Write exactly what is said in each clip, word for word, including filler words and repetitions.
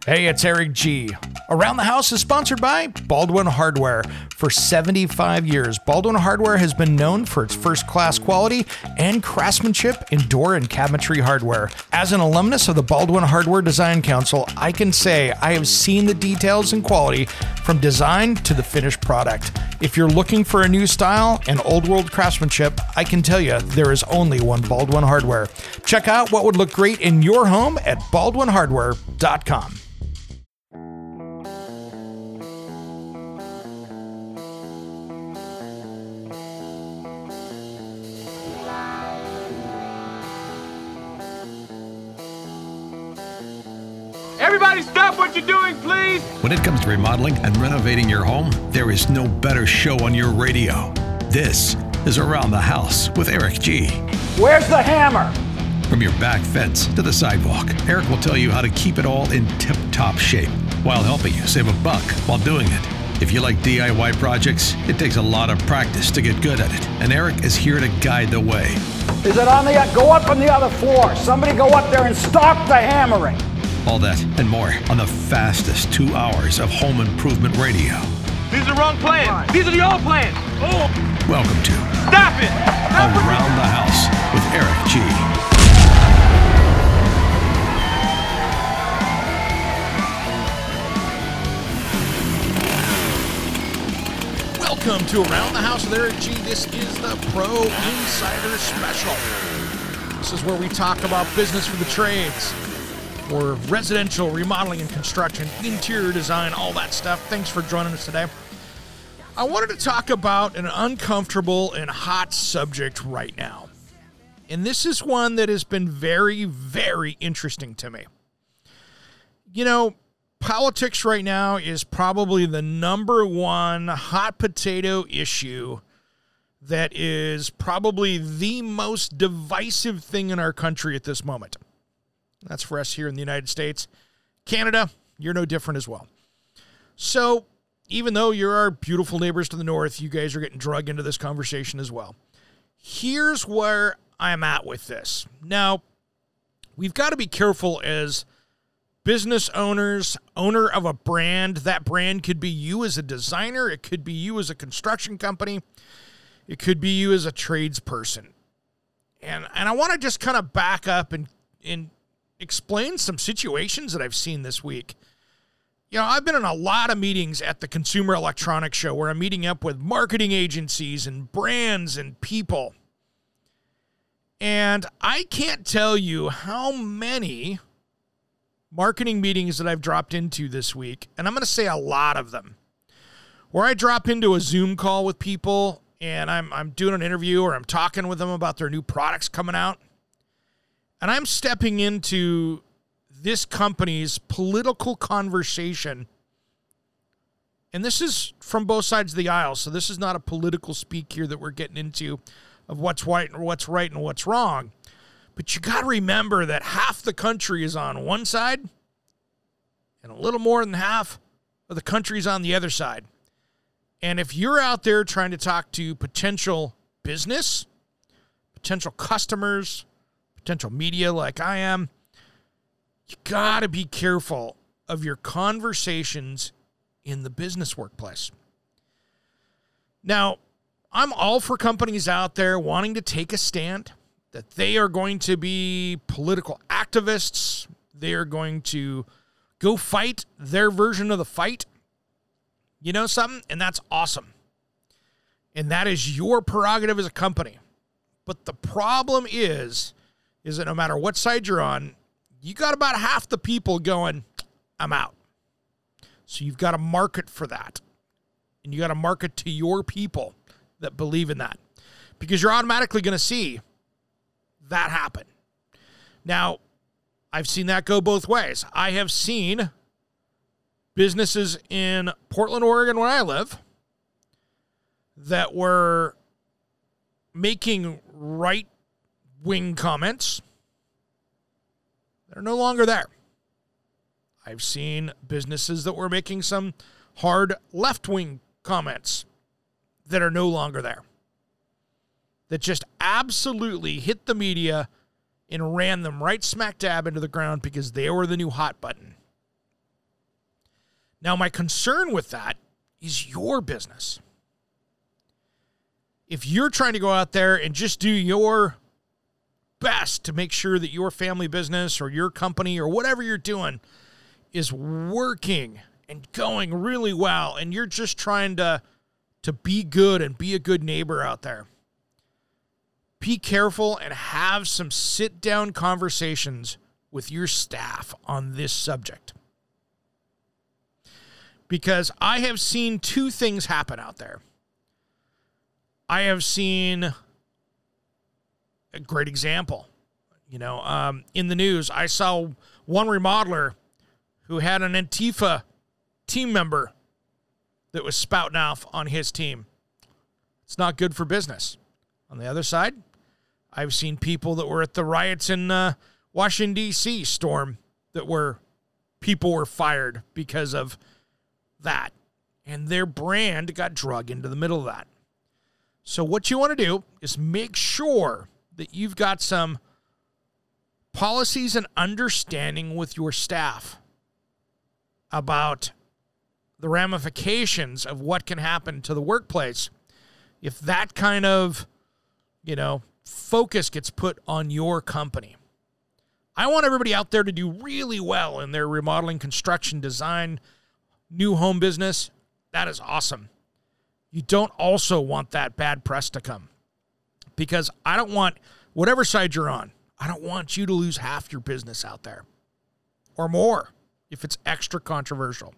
Hey, it's Eric G. Around the House is sponsored by Baldwin Hardware. For seventy-five years, Baldwin Hardware has been known for its first-class quality and craftsmanship in door and cabinetry hardware. As an alumnus of the Baldwin Hardware Design Council, I can say I have seen the details and quality from design to the finished product. If you're looking for a new style and old-world craftsmanship, I can tell you there is only one Baldwin Hardware. Check out what would look great in your home at baldwin hardware dot com. Everybody stop what you're doing, please! When it comes to remodeling and renovating your home, there is no better show on your radio. This is Around the House with Eric G. Where's the hammer? From your back fence to the sidewalk, Eric will tell you how to keep it all in tip-top shape while helping you save a buck while doing it. If you like D I Y projects, it takes a lot of practice to get good at it, and Eric is here to guide the way. Is it on the, go up on the other floor. Somebody go up there and stop the hammering. All that and more on the fastest two hours of home improvement radio. These are the wrong plans. These are the old plans. Oh! Welcome to Stop it! Stop Around the House with Eric G. Welcome to Around the House with Eric G. This is the Pro Insider Special. This is where we talk about business for the trades, or residential remodeling and construction, interior design, all that stuff. Thanks for joining us today. I wanted to talk about an uncomfortable and hot subject right now. And this is one that has been very, very interesting to me. You know, politics right now is probably the number one hot potato issue that is probably the most divisive thing in our country at this moment. That's for us here in the United States. Canada, you're no different as well. So, even though you're our beautiful neighbors to the north, you guys are getting dragged into this conversation as well. Here's where I'm at with this. Now, we've got to be careful as business owners, owner of a brand. That brand could be you as a designer. It could be you as a construction company. It could be you as a tradesperson. And, and I want to just kind of back up and, and explain some situations that I've seen this week. You know, I've been in a lot of meetings at the Consumer Electronics Show where I'm meeting up with marketing agencies and brands and people. And I can't tell you how many marketing meetings that I've dropped into this week, and I'm going to say a lot of them, where I drop into a Zoom call with people and I'm I'm doing an interview or I'm talking with them about their new products coming out. And I'm stepping into this company's political conversation. And this is from both sides of the aisle, so this is not a political speak here that we're getting into of what's right and what's right and what's wrong. But you got to remember that half the country is on one side and a little more than half of the country is on the other side. And if you're out there trying to talk to potential business, potential customers, potential media like I am, you got to be careful of your conversations in the business workplace. Now, I'm all for companies out there wanting to take a stand, that they are going to be political activists. They are going to go fight their version of the fight. You know something? And that's awesome. And that is your prerogative as a company. But the problem is, is that no matter what side you're on, you got about half the people going, I'm out. So you've got to market for that. And you got to market to your people that believe in that. Because you're automatically going to see that happen. Now, I've seen that go both ways. I have seen businesses in Portland, Oregon, where I live, that were making right-wing comments that are no longer there. I've seen businesses that were making some hard left-wing comments that are no longer there. That just absolutely hit the media and ran them right smack dab into the ground because they were the new hot button. Now, my concern with that is your business. If you're trying to go out there and just do your best to make sure that your family business or your company or whatever you're doing is working and going really well, and you're just trying to, to be good and be a good neighbor out there, be careful and have some sit-down conversations with your staff on this subject. Because I have seen two things happen out there. I have seen a great example. You know, um, in the news, I saw one remodeler who had an Antifa team member that was spouting off on his team. It's not good for business. On the other side, I've seen people that were at the riots in uh, Washington, D C storm that were, people were fired because of that. And their brand got drug into the middle of that. So what you want to do is make sure that you've got some policies and understanding with your staff about the ramifications of what can happen to the workplace if that kind of, you know, focus gets put on your company. I want everybody out there to do really well in their remodeling, construction, design, new home business. That is awesome. You don't also want that bad press to come, because I don't want, whatever side you're on, I don't want you to lose half your business out there or more if it's extra controversial.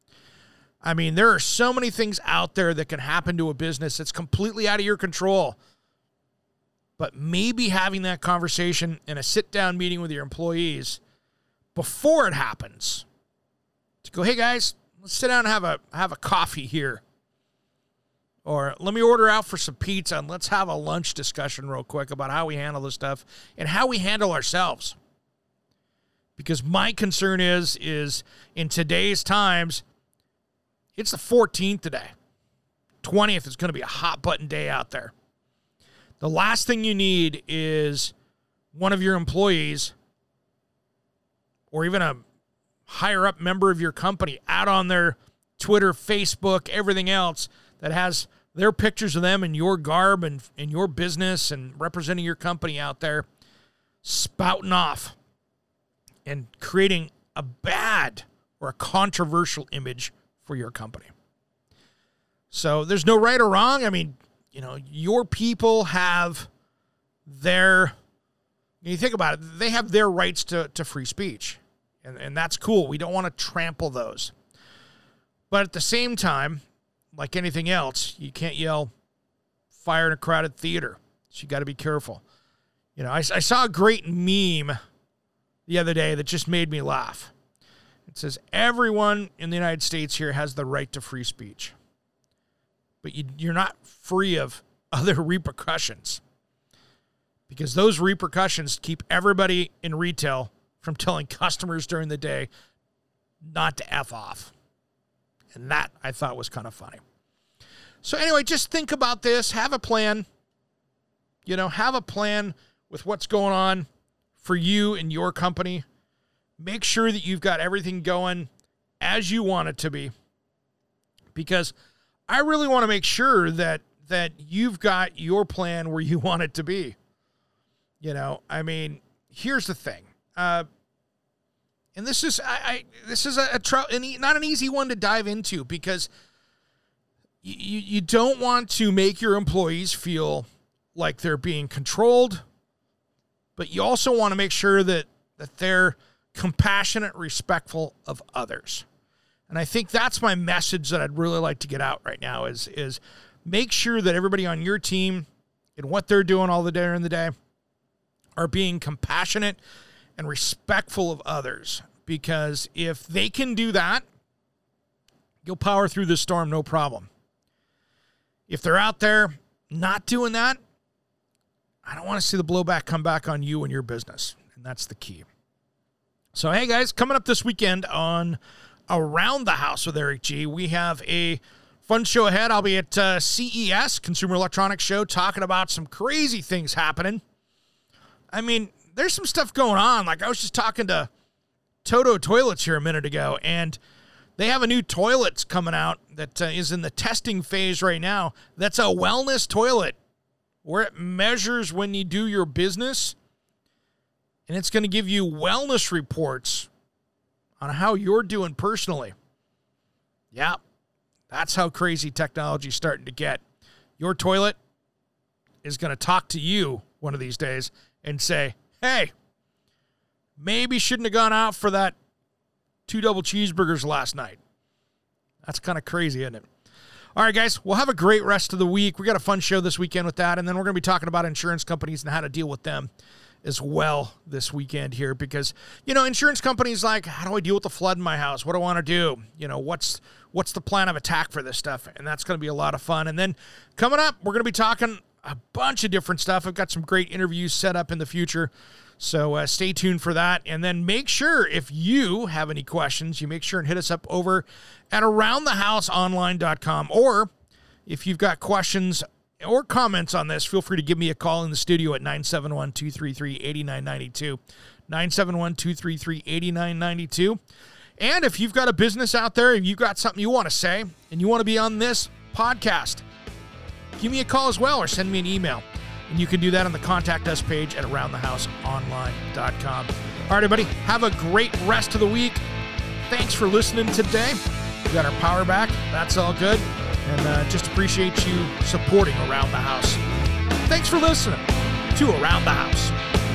I mean, there are so many things out there that can happen to a business that's completely out of your control. But maybe having that conversation in a sit-down meeting with your employees before it happens, to go, hey guys, let's sit down and have a have a coffee here. Or let me order out for some pizza and let's have a lunch discussion real quick about how we handle this stuff and how we handle ourselves. Because my concern is, is in today's times, it's the fourteenth today. twentieth is going to be a hot button day out there. The last thing you need is one of your employees or even a higher up member of your company out on their Twitter, Facebook, everything else that has their pictures of them in your garb and in your business and representing your company out there, spouting off and creating a bad or a controversial image for your company. So there's no right or wrong. I mean, you know, your people have their, you think about it, they have their rights to, to free speech. And, and that's cool. We don't want to trample those. But at the same time, like anything else, you can't yell fire in a crowded theater. So you got to be careful. You know, I, I saw a great meme the other day that just made me laugh. It says, everyone in the United States here has the right to free speech. But you, you're not free of other repercussions. Because those repercussions keep everybody in retail from telling customers during the day not to F off. And that I thought was kind of funny. So anyway, just think about this. Have a plan. You know, have a plan with what's going on for you and your company. Make sure that you've got everything going as you want it to be. Because I really want to make sure that that you've got your plan where you want it to be. You know, I mean, here's the thing. Uh, and this is I, I this is a, a tr- an, not an easy one to dive into, because you you don't want to make your employees feel like they're being controlled, but you also want to make sure that that they're compassionate, respectful of others. And I think that's my message that I'd really like to get out right now is, is make sure that everybody on your team and what they're doing all the day during the day are being compassionate and respectful of others. Because if they can do that, you'll power through this storm, no problem. If they're out there not doing that, I don't want to see the blowback come back on you and your business. And that's the key. So, hey, guys, coming up this weekend on Around the House with Eric G, we have a fun show ahead. I'll be at uh, C E S, Consumer Electronics Show, talking about some crazy things happening. I mean, there's some stuff going on. Like, I was just talking to Toto Toilets here a minute ago, and They have a new toilet coming out that uh, is in the testing phase right now. That's a wellness toilet where it measures when you do your business, and it's going to give you wellness reports on how you're doing personally. Yeah, that's how crazy technology is starting to get. Your toilet is going to talk to you one of these days and say, hey, maybe shouldn't have gone out for that two double cheeseburgers last night. That's kind of crazy, isn't it? All right, guys, we'll have a great rest of the week. We got a fun show this weekend with that, and then we're going to be talking about insurance companies and how to deal with them as well this weekend here, because, you know, insurance companies like, how do I deal with the flood in my house? What do I want to do? You know, what's what's the plan of attack for this stuff? And that's going to be a lot of fun. And then coming up, we're going to be talking a bunch of different stuff. I've got some great interviews set up in the future, so uh, stay tuned for that. And then make sure, if you have any questions, you make sure and hit us up over at around the house online dot com. Or if you've got questions or comments on this, feel free to give me a call in the studio at nine seven one, two three three, eight nine nine two. nine seven one, two three three, eight nine nine two. And if you've got a business out there and you've got something you want to say and you want to be on this podcast, give me a call as well or send me an email. And you can do that on the Contact Us page at around the house online dot com. All right, everybody, have a great rest of the week. Thanks for listening today. We got our power back. That's all good. And uh, just appreciate you supporting Around the House. Thanks for listening to Around the House.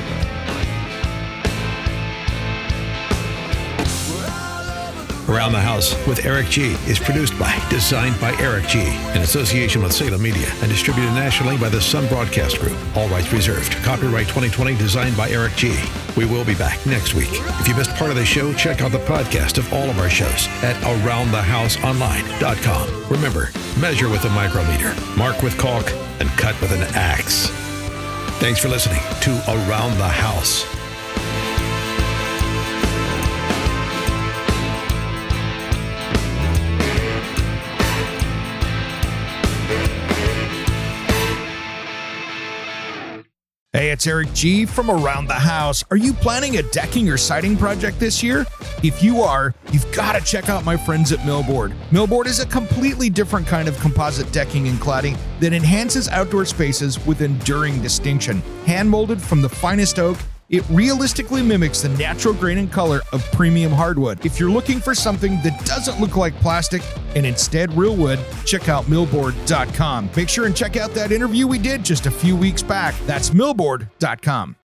Around the House with Eric G. is produced by, designed by Eric G. in association with Salem Media and distributed nationally by the Sun Broadcast Group. All rights reserved. Copyright twenty twenty, designed by Eric G. We will be back next week. If you missed part of the show, check out the podcast of all of our shows at around the house online dot com. Remember, measure with a micrometer, mark with caulk, and cut with an axe. Thanks for listening to Around the House. Hey, it's Eric G. from Around the House. Are you planning a decking or siding project this year? If you are, you've got to check out my friends at Millboard. Millboard is a completely different kind of composite decking and cladding that enhances outdoor spaces with enduring distinction. Hand-molded from the finest oak, it realistically mimics the natural grain and color of premium hardwood. If you're looking for something that doesn't look like plastic and instead real wood, check out millboard dot com. Make sure and check out that interview we did just a few weeks back. That's millboard dot com.